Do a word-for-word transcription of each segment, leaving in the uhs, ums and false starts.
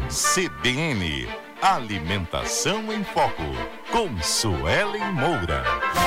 C B N, Alimentação em Foco, com Suelen Moura.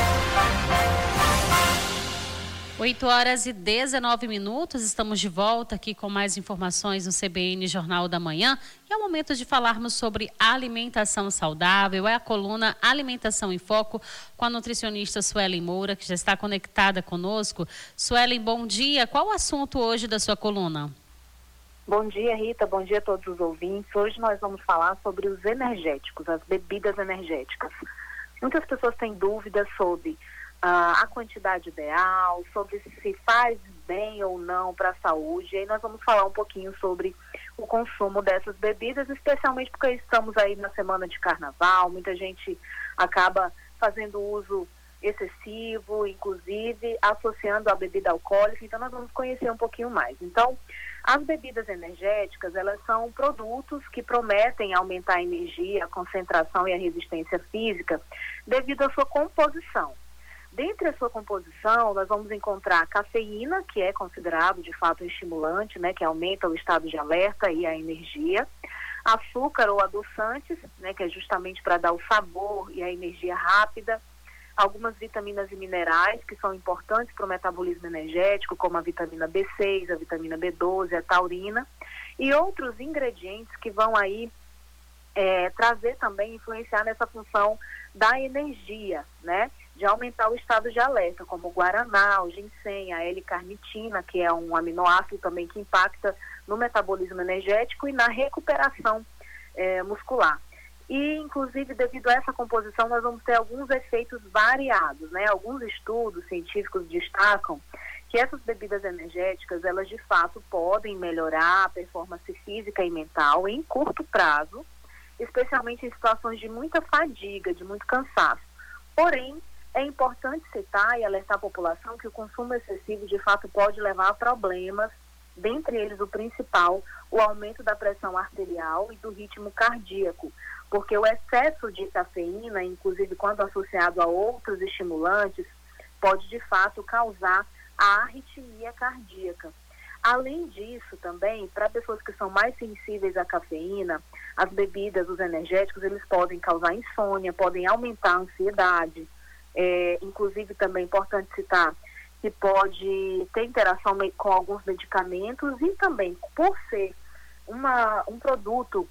oito horas e dezenove minutos, estamos de volta aqui com mais informações no C B N Jornal da Manhã. E é o momento de falarmos sobre alimentação saudável, é a coluna Alimentação em Foco com a nutricionista Suelen Moura, que já está conectada conosco. Suelen, bom dia. Qual o assunto hoje da sua coluna? Bom dia, Rita. Bom dia a todos os ouvintes. Hoje nós vamos falar sobre os energéticos, as bebidas energéticas. Muitas pessoas têm dúvidas sobre Uh, a quantidade ideal, sobre se faz bem ou não para a saúde. E aí nós vamos falar um pouquinho sobre o consumo dessas bebidas, especialmente porque estamos aí na semana de carnaval, muita gente acaba fazendo uso excessivo, inclusive associando a bebida alcoólica, então nós vamos conhecer um pouquinho mais. Então, as bebidas energéticas, elas são produtos que prometem aumentar a energia, a concentração e a resistência física devido à sua composição. Dentre a sua composição, nós vamos encontrar a cafeína, que é considerado de fato um estimulante, né, que aumenta o estado de alerta e a energia, açúcar ou adoçantes, né, que é justamente para dar o sabor e a energia rápida, algumas vitaminas e minerais que são importantes para o metabolismo energético, como a vitamina B seis, a vitamina B doze, a taurina, e outros ingredientes que vão aí é, trazer também, influenciar nessa função da energia, né? De aumentar o estado de alerta, como o guaraná, o ginseng, a L-carnitina, que é um aminoácido também que impacta no metabolismo energético e na recuperação eh, muscular. E, inclusive, devido a essa composição, nós vamos ter alguns efeitos variados, né? Alguns estudos científicos destacam que essas bebidas energéticas, elas de fato podem melhorar a performance física e mental em curto prazo, especialmente em situações de muita fadiga, de muito cansaço. Porém, é importante citar e alertar a população que o consumo excessivo de fato pode levar a problemas, dentre eles o principal, o aumento da pressão arterial e do ritmo cardíaco, porque o excesso de cafeína, inclusive quando associado a outros estimulantes, pode de fato causar a arritmia cardíaca. Além disso também, para pessoas que são mais sensíveis à cafeína, as bebidas, os energéticos, eles podem causar insônia, podem aumentar a ansiedade. É, inclusive também é importante citar que pode ter interação com alguns medicamentos e também por ser uma, um produto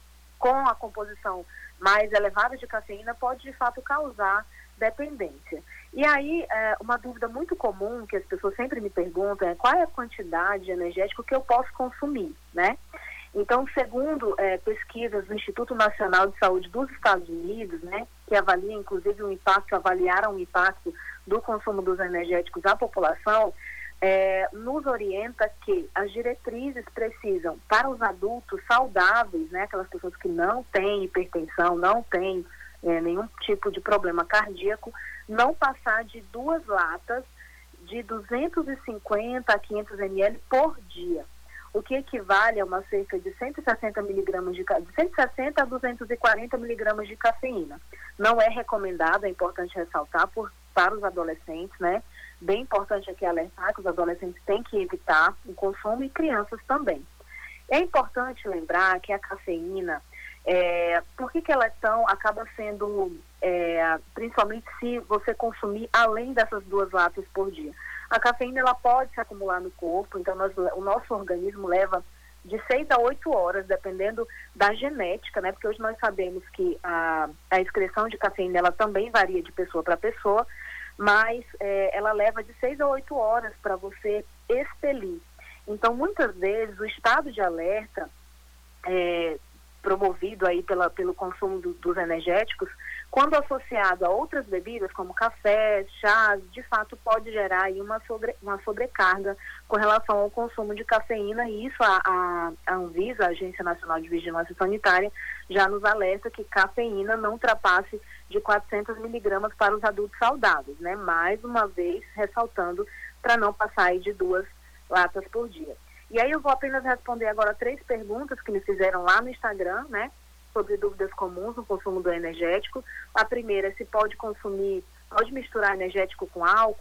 com a composição mais elevada de cafeína pode de fato causar dependência. E aí é, uma dúvida muito comum que as pessoas sempre me perguntam é qual é a quantidade de energético que eu posso consumir, né? Então, segundo é, pesquisas do Instituto Nacional de Saúde dos Estados Unidos, né, que avalia inclusive o impacto, avaliaram o impacto do consumo dos energéticos à população, é, nos orienta que as diretrizes precisam, para os adultos saudáveis, né, aquelas pessoas que não têm hipertensão, não têm é, nenhum tipo de problema cardíaco, não passar de duas latas de duzentos e cinquenta a quinhentos mililitros por dia, o que equivale a uma cerca de cento e sessenta miligramas de, de cento e sessenta a duzentos e quarenta miligramas de cafeína. Não é recomendado, é importante ressaltar, por, para os adolescentes, né? Bem importante aqui alertar que os adolescentes têm que evitar o consumo e crianças também. É importante lembrar que a cafeína, é, por que que ela é tão, acaba sendo, é, principalmente se você consumir além dessas duas latas por dia. A cafeína ela pode se acumular no corpo, então nós, o nosso organismo leva de seis a oito horas, dependendo da genética, né? Porque hoje nós sabemos que a, a excreção de cafeína ela também varia de pessoa para pessoa, mas é, ela leva de seis a oito horas para você expelir. Então, muitas vezes, o estado de alerta é, promovido aí pela, pelo consumo do, dos energéticos, quando associado a outras bebidas, como café, chás, de fato pode gerar aí uma, sobre, uma sobrecarga com relação ao consumo de cafeína, e isso a, a, a Anvisa, a Agência Nacional de Vigilância Sanitária, já nos alerta que cafeína não ultrapasse de quatrocentos miligramas para os adultos saudáveis, né? Mais uma vez, ressaltando, para não passar aí de duas latas por dia. E aí eu vou apenas responder agora três perguntas que me fizeram lá no Instagram, né? Sobre dúvidas comuns no consumo do energético. A primeira é se pode consumir, pode misturar energético com álcool.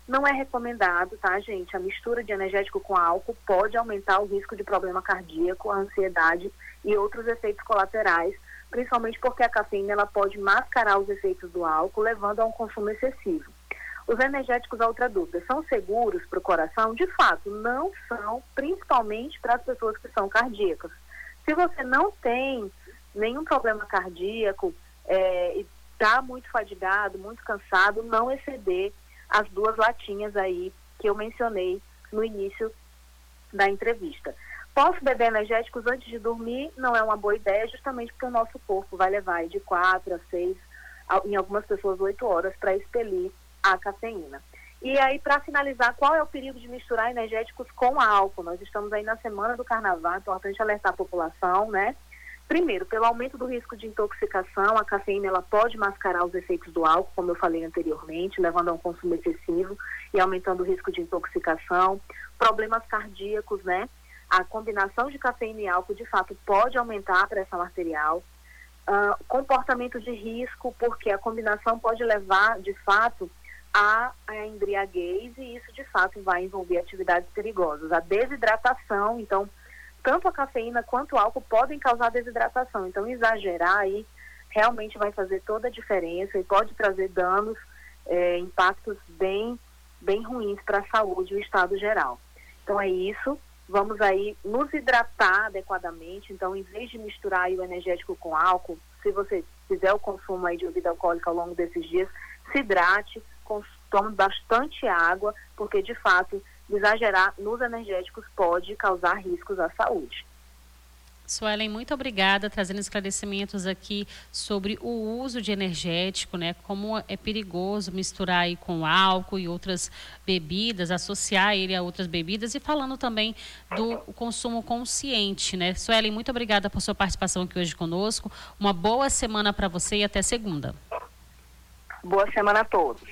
Não é recomendado, tá, gente? A mistura de energético com álcool pode aumentar o risco de problema cardíaco, a ansiedade e outros efeitos colaterais, principalmente porque a cafeína ela pode mascarar os efeitos do álcool, levando a um consumo excessivo. Os energéticos, a outra dúvida, são seguros para o coração? De fato, não são, principalmente para as pessoas que são cardíacas. Se você não tem nenhum problema cardíaco, é, e está muito fadigado, muito cansado, não exceder as duas latinhas aí que eu mencionei no início da entrevista. Posso beber energéticos antes de dormir? Não é uma boa ideia, justamente porque o nosso corpo vai levar de quatro a seis, em algumas pessoas oito horas, para expelir a cafeína. E aí, para finalizar, qual é o perigo de misturar energéticos com álcool? Nós estamos aí na semana do carnaval, é importante alertar a população, né? Primeiro, pelo aumento do risco de intoxicação, a cafeína ela pode mascarar os efeitos do álcool, como eu falei anteriormente, levando a um consumo excessivo e aumentando o risco de intoxicação. Problemas cardíacos, né? A combinação de cafeína e álcool, de fato, pode aumentar a pressão arterial. Uh, comportamento de risco, porque a combinação pode levar, de fato, a, a embriaguez, e isso, de fato, vai envolver atividades perigosas. A desidratação, então, tanto a cafeína quanto o álcool podem causar desidratação. Então, exagerar aí realmente vai fazer toda a diferença e pode trazer danos, é, impactos bem, bem ruins para a saúde e o estado geral. Então, é isso. Vamos aí nos hidratar adequadamente. Então, em vez de misturar aí o energético com álcool, se você fizer o consumo aí de bebida alcoólica ao longo desses dias, se hidrate, tome bastante água, porque, de fato, exagerar nos energéticos pode causar riscos à saúde. Suelen, muito obrigada, trazendo esclarecimentos aqui sobre o uso de energético, né? Como é perigoso misturar aí com álcool e outras bebidas, associar ele a outras bebidas, e falando também do consumo consciente, né? Suelen, muito obrigada por sua participação aqui hoje conosco. Uma boa semana para você e até segunda. Boa semana a todos.